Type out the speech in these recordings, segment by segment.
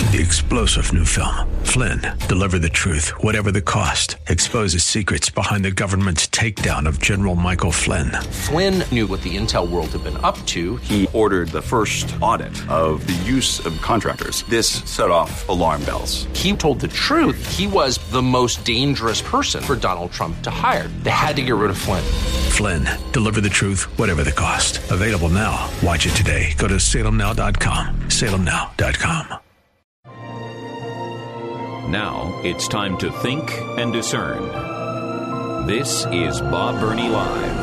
The explosive new film, Flynn, deliver the truth, whatever the cost, exposes secrets behind the government's takedown of General Michael Flynn. Flynn knew what the intel world had been up to. He ordered the first audit of the use of contractors. This set off alarm bells. He told the truth. He was the most dangerous person for Donald Trump to hire. They had to get rid of Flynn. Flynn, deliver the truth, whatever the cost. Available now. Watch it today. Go to salemnow.com. salemnow.com. Now it's time to think and discern. This is Bob Burney Live.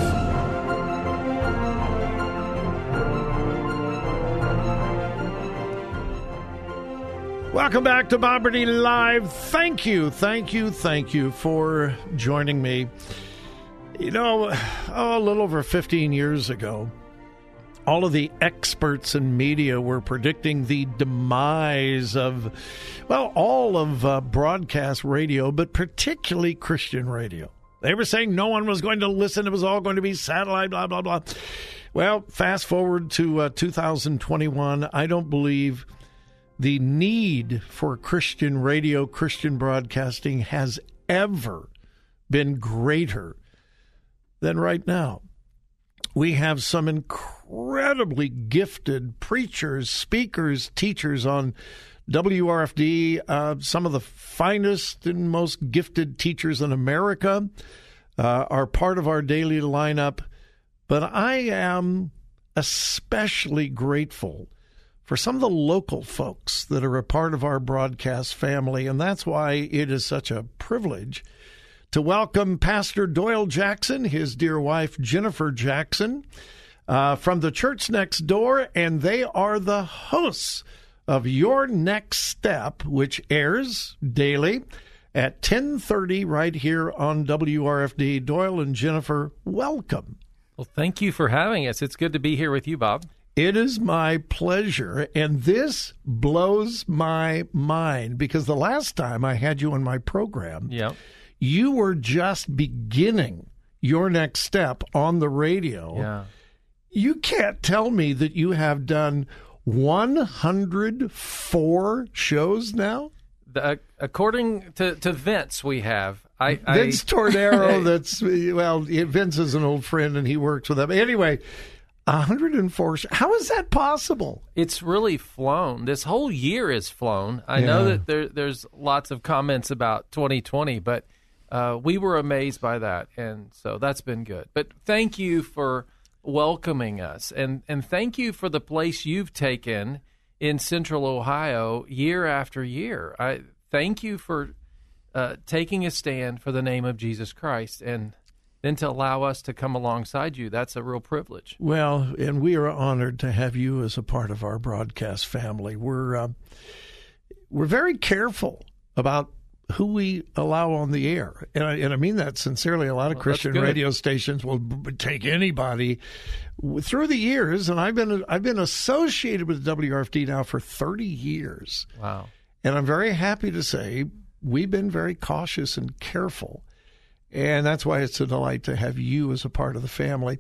Welcome back to Bob Burney Live. Thank you for joining me. You know, a little over 15 years ago, all of the experts in media were predicting the demise of, well, all of broadcast radio, but particularly Christian radio. They were saying no one was going to listen. It was all going to be satellite, blah, blah, blah. Well, fast forward to 2021. I don't believe the need for Christian radio, Christian broadcasting has ever been greater than right now. We have some incredibly gifted preachers, speakers, teachers on WRFD. Some of the finest and most gifted teachers in America are part of our daily lineup. But I am especially grateful for some of the local folks that are a part of our broadcast family. And that's why it is such a privilege to welcome Pastor Doyle Jackson, his dear wife, Jennifer Jackson, from the church next door, and they are the hosts of Your Next Step, which airs daily at 10:30 right here on WRFD. Doyle and Jennifer, welcome. Well, thank you for having us. It's good to be here with you, Bob. It is my pleasure, and this blows my mind because the last time I had you on my program, you were just beginning Your Next Step on the radio. Yeah. You can't tell me that you have done 104 shows now? According to Vince, we have. Vince Tordero, Vince is an old friend, and he works with them. Anyway, 104. How is that possible? It's really flown. This whole year is flown. I know that there's lots of comments about 2020, but we were amazed by that, and so that's been good. But thank you for welcoming us, and thank you for the place you've taken in Central Ohio year after year. I thank you for taking a stand for the name of Jesus Christ, and then to allow us to come alongside you. That's a real privilege. Well, and we are honored to have you as a part of our broadcast family. We're very careful about who we allow on the air. And I mean that sincerely. A lot of Christian radio stations will take anybody through the years. And I've been associated with WRFD now for 30 years. Wow. And I'm very happy to say we've been very cautious and careful. And that's why it's a delight to have you as a part of the family.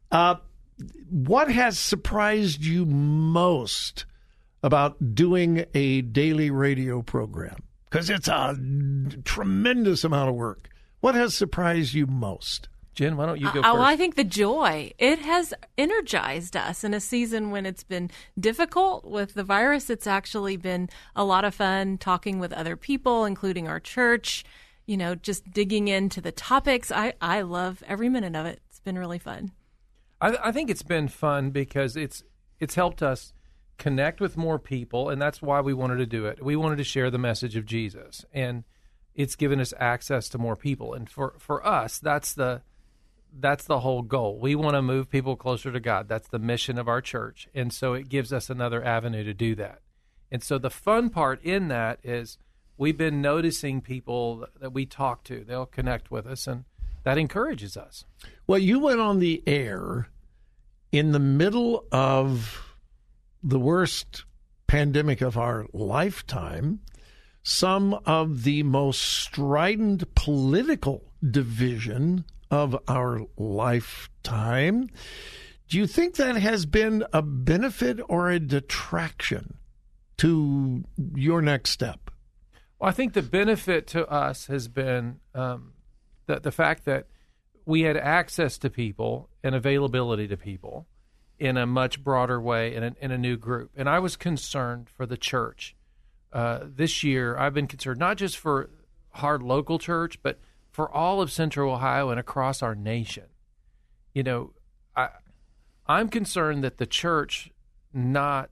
What has surprised you most about doing a daily radio program? Because it's a tremendous amount of work. What has surprised you most? Jen, why don't you go first? Well, I think the joy. It has energized us in a season when it's been difficult with the virus. It's actually been a lot of fun talking with other people, including our church, just digging into the topics. I love every minute of it. It's been really fun. I think it's been fun because it's helped us connect with more people, and that's why we wanted to do it. We wanted to share the message of Jesus, and it's given us access to more people. And for us, that's the whole goal. We want to move people closer to God. That's the mission of our church, and so it gives us another avenue to do that. And so the fun part in that is we've been noticing people that we talk to. They'll connect with us, and that encourages us. Well, you went on the air in the middle of the worst pandemic of our lifetime, some of the most strident political division of our lifetime. Do you think that has been a benefit or a detraction to your next step? Well, I think the benefit to us has been the fact that we had access to people and availability to people in a much broader way in a new group. And I was concerned for the church. This year, I've been concerned not just for Hard local church, but for all of Central Ohio and across our nation. You know, I'm concerned that the church not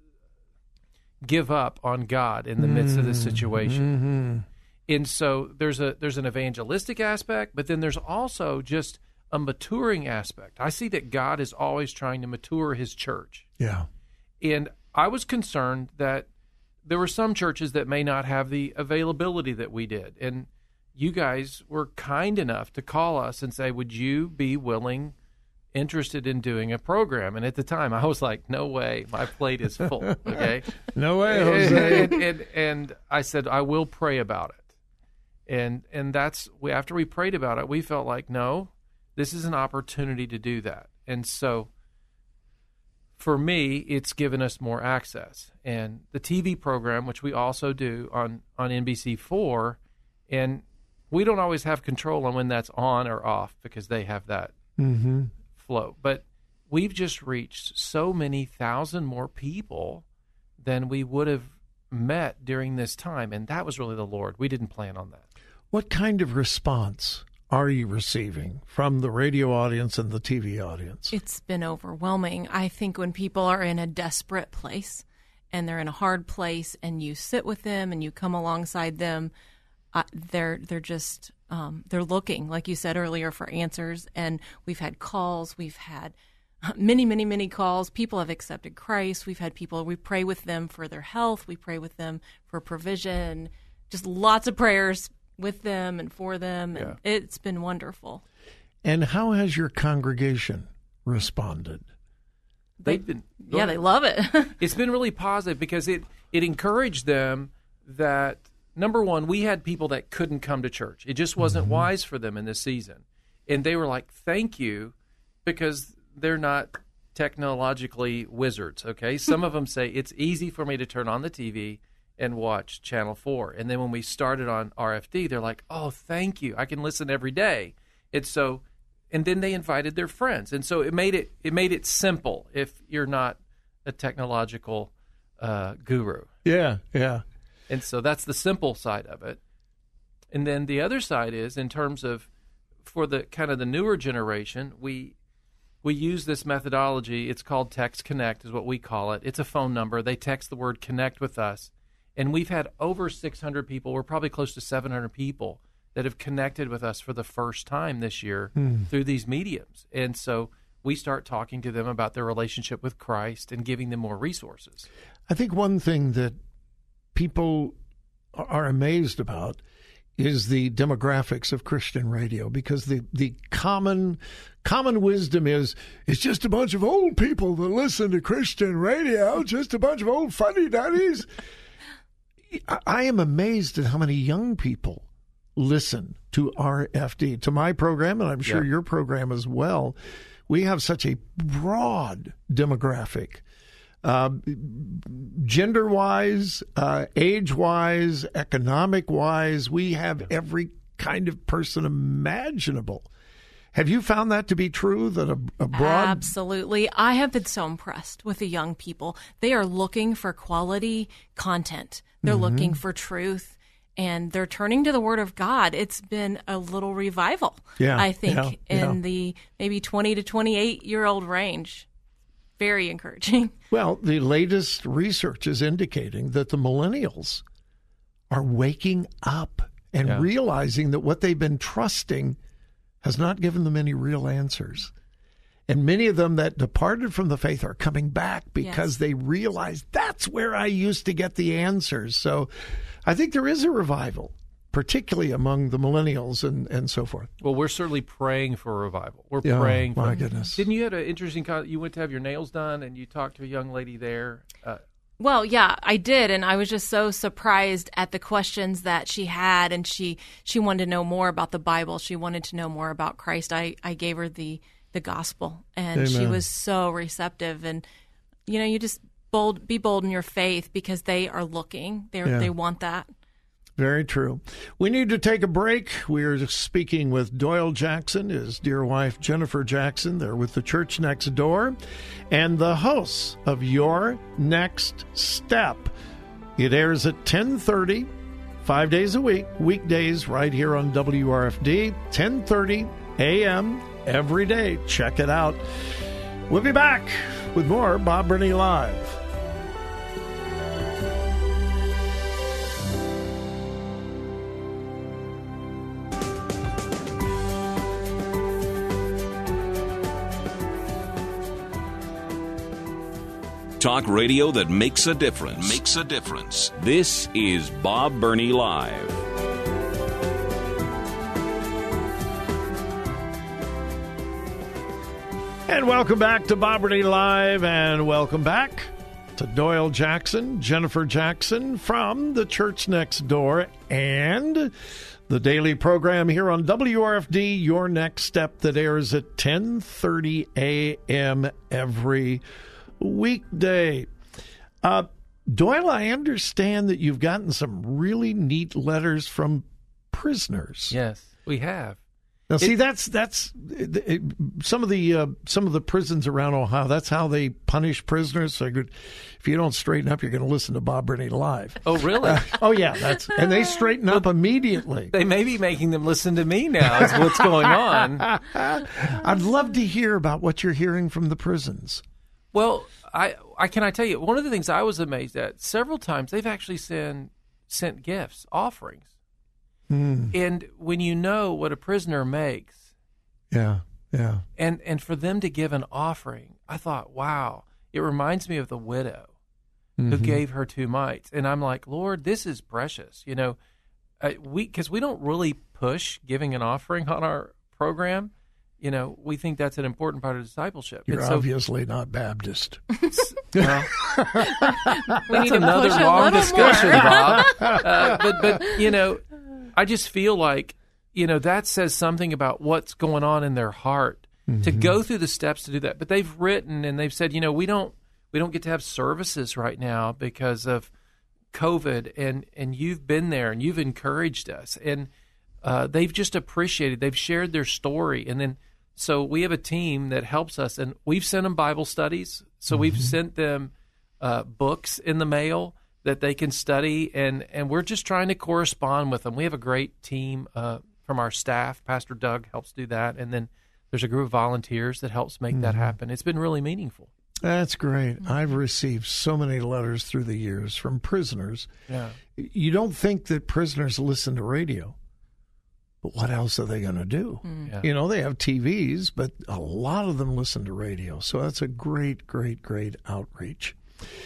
give up on God in the midst of this situation. And so there's an evangelistic aspect, but then there's also just a maturing aspect. I see that God is always trying to mature his church. Yeah. And I was concerned that there were some churches that may not have the availability that we did. And you guys were kind enough to call us and say, would you be interested in doing a program? And at the time, I was like, no way, my plate is full, okay? No way, Jose. And I said, I will pray about it. And that's, after we prayed about it, we felt like, no, this is an opportunity to do that. And so for me, it's given us more access. And the TV program, which we also do on NBC4, and we don't always have control on when that's on or off because they have that flow. But we've just reached so many thousand more people than we would have met during this time. And that was really the Lord. We didn't plan on that. What kind of response are you receiving from the radio audience and the TV audience? It's been overwhelming. I think when people are in a desperate place and they're in a hard place and you sit with them and you come alongside them, they're just they're looking, like you said earlier, for answers. And we've had calls. We've had many calls. People have accepted Christ. We've had people, we pray with them for their health. We pray with them for provision. Just lots of prayers with them and for them. And it's been wonderful. And how has your congregation responded? They love it. It's been really positive because it encouraged them that, number one, we had people that couldn't come to church. It just wasn't wise for them in this season. And they were like, thank you, because they're not technologically wizards, okay? Some of them say, it's easy for me to turn on the TV and watch Channel 4. And then when we started on RFD, they're like, oh, thank you. I can listen every day. And then they invited their friends. And so it made it simple if you're not a technological guru. Yeah. And so that's the simple side of it. And then the other side is, in terms of, for the kind of the newer generation, we use this methodology. It's called Text Connect is what we call it. It's a phone number. They text the word connect with us. And we've had over 600 people. We're probably close to 700 people that have connected with us for the first time this year through these mediums. And so we start talking to them about their relationship with Christ and giving them more resources. I think one thing that people are amazed about is the demographics of Christian radio, because the common wisdom is it's just a bunch of old people that listen to Christian radio, just a bunch of old fuddy-duddies. I am amazed at how many young people listen to RFD, to my program, and I'm sure your program as well. We have such a broad demographic, gender-wise, age-wise, economic-wise. We have every kind of person imaginable. Have you found that to be true, that a broad... Absolutely. I have been so impressed with the young people. They are looking for quality content. They're looking for truth, and they're turning to the Word of God. It's been a little revival, I think, in the maybe 20 to 28-year-old range. Very encouraging. Well, the latest research is indicating that the millennials are waking up and realizing that what they've been trusting has not given them any real answers. And many of them that departed from the faith are coming back because they realize that's where I used to get the answers. So I think there is a revival, particularly among the millennials and so forth. Well, we're certainly praying for a revival. We're praying for... My goodness. Didn't you have an interesting... You went to have your nails done, and you talked to a young lady there. Well, yeah, I did, and I was just so surprised at the questions that she had, and she wanted to know more about the Bible. She wanted to know more about Christ. I gave her the gospel, and Amen. She was so receptive, and you just be bold in your faith because they are looking. They want that. Very true. We need to take a break. We are speaking with Doyle Jackson, his dear wife, Jennifer Jackson. They're with the Church Next Door, and the hosts of Your Next Step. It airs at 10:30, 5 days a week, weekdays right here on WRFD, 10:30 a.m. every day. Check it out. We'll be back with more Bob Burney Live. Talk radio that makes a difference. Makes a difference. This is Bob Burney Live. And welcome back to Bob Burney Live, and welcome back to Doyle Jackson, Jennifer Jackson from the Church Next Door, and the daily program here on WRFD, Your Next Step, that airs at 10:30 a.m. every weekday. Doyle, I understand that you've gotten some really neat letters from prisoners. Yes, we have. Now, see, that's some of the prisons around Ohio. That's how they punish prisoners. So if you don't straighten up, you're going to listen to Bob Burney Live. Oh, really? Oh, yeah. And they straighten up immediately. They may be making them listen to me now. Is what's going on. I'd love to hear about what you're hearing from the prisons. Well, I tell you, one of the things I was amazed at, several times they've actually sent gifts, offerings. And when you know what a prisoner makes, and for them to give an offering, I thought, wow, it reminds me of the widow who gave her 2 mites, and I'm like, Lord, this is precious, because we don't really push giving an offering on our program. We think that's an important part of discipleship. You're obviously not Baptist. That's another long discussion, Bob. But I just feel like, that says something about what's going on in their heart to go through the steps to do that. But they've written and they've said, we don't get to have services right now because of COVID, and you've been there and you've encouraged us. And they've just appreciated, they've shared their story. And then, so we have a team that helps us, and we've sent them Bible studies. So we've sent them books in the mail that they can study, and we're just trying to correspond with them. We have a great team from our staff. Pastor Doug helps do that, and then there's a group of volunteers that helps make that happen. It's been really meaningful. That's great. I've received so many letters through the years from prisoners. Yeah. You don't think that prisoners listen to radio, but what else are they going to do? Yeah. They have TVs, but a lot of them listen to radio. So that's a great, great, great outreach.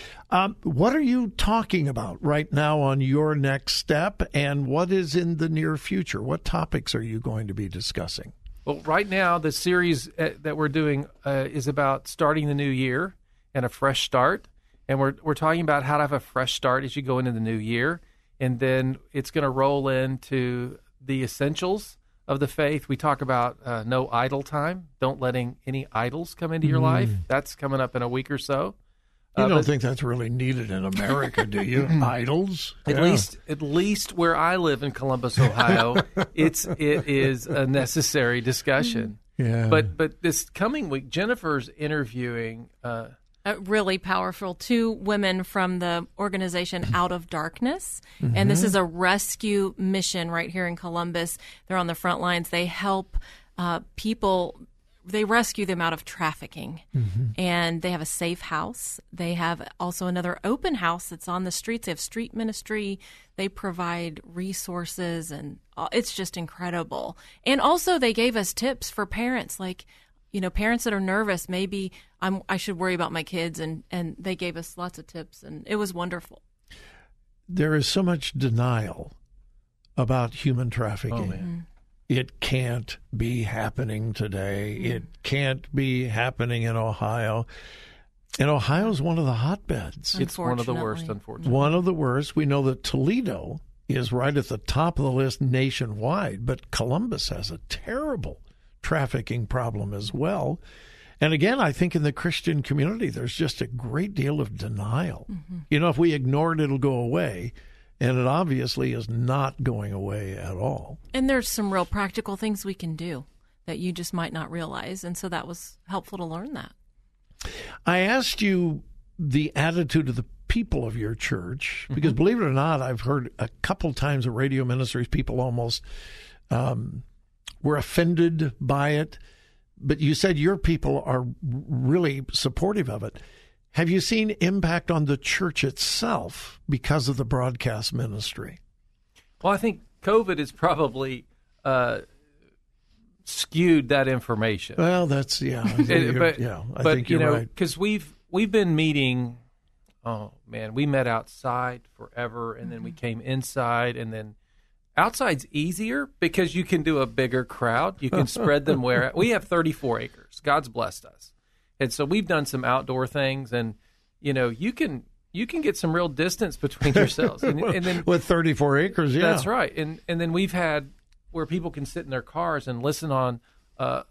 What are you talking about right now on Your Next Step, and what is in the near future? What topics are you going to be discussing? Well, right now, the series that we're doing is about starting the new year and a fresh start. And we're talking about how to have a fresh start as you go into the new year. And then it's going to roll into the essentials of the faith. We talk about no idle time, don't letting any idols come into your life. That's coming up in a week or so. You don't think that's really needed in America, do you? Idols? At least where I live in Columbus, Ohio, it is a necessary discussion. Yeah. But this coming week, Jennifer's interviewing really powerful 2 women from the organization Out of Darkness. And this is a rescue mission right here in Columbus. They're on the front lines. They help people. They rescue them out of trafficking, and they have a safe house. They have also another open house that's on the streets. They have street ministry. They provide resources, and it's just incredible. And also they gave us tips for parents, like, parents that are nervous, maybe I should worry about my kids, and they gave us lots of tips, and it was wonderful. There is so much denial about human trafficking. Oh, man. It can't be happening today. It can't be happening in Ohio. And Ohio is one of the hotbeds. It's one of the worst, unfortunately. One of the worst. We know that Toledo is right at the top of the list nationwide, but Columbus has a terrible trafficking problem as well. And again, I think in the Christian community, there's just a great deal of denial. If we ignore it, it'll go away. And it obviously is not going away at all. And there's some real practical things we can do that you just might not realize. And so that was helpful to learn that. I asked you the attitude of the people of your church, because believe it or not, I've heard a couple times at Radio Ministries, people almost were offended by it. But you said your people are really supportive of it. Have you seen impact on the church itself because of the broadcast ministry? Well, I think COVID has probably skewed that information. Well, that's, I think you're right. Because we've been meeting, we met outside forever, and then we came inside, and then outside's easier because you can do a bigger crowd. You can spread them where we have 34 acres. God's blessed us. And so we've done some outdoor things, and, you can get some real distance between yourselves. And then with 34 acres, yeah. That's right. And then we've had where people can sit in their cars and listen on a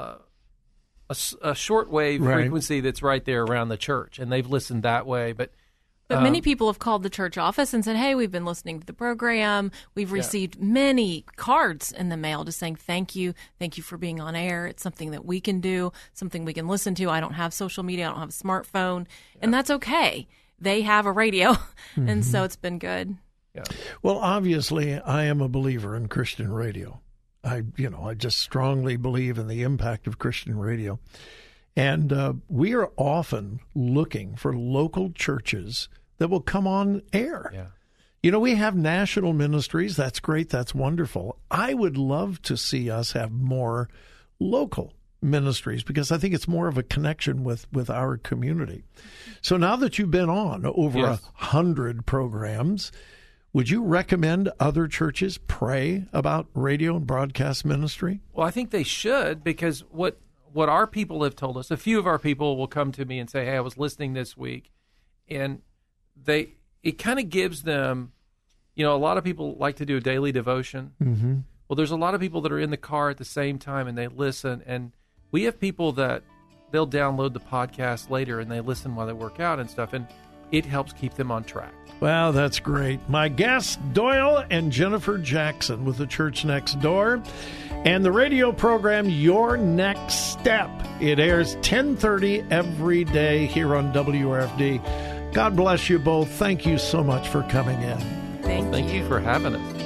shortwave frequency that's right there around the church, and they've listened that way. But many people have called the church office and said, hey, we've been listening to the program. We've received many cards in the mail just saying, thank you for being on air. It's something that we can do, something we can listen to. I don't have social media. I don't have a smartphone. And that's okay. They have a radio, and so it's been good. Yeah. Well, obviously, I am a believer in Christian radio. I just strongly believe in the impact of Christian radio. And we are often looking for local churches that will come on air. Yeah. We have national ministries. That's great. That's wonderful. I would love to see us have more local ministries because I think it's more of a connection with our community. So now that you've been on over 100 programs, would you recommend other churches pray about radio and broadcast ministry? Well, I think they should, because what our people have told us, a few of our people will come to me and say, hey, I was listening this week, and it kind of gives them, a lot of people like to do a daily devotion. Mm-hmm. Well, there's a lot of people that are in the car at the same time, and they listen, and we have people that they'll download the podcast later, and they listen while they work out and stuff, and it helps keep them on track. Well, that's great. My guests, Doyle and Jennifer Jackson with the Church Next Door, and the radio program Your Next Step. It airs 10:30 every day here on WRFD. God bless you both. Thank you so much for coming in. Thank you for having us.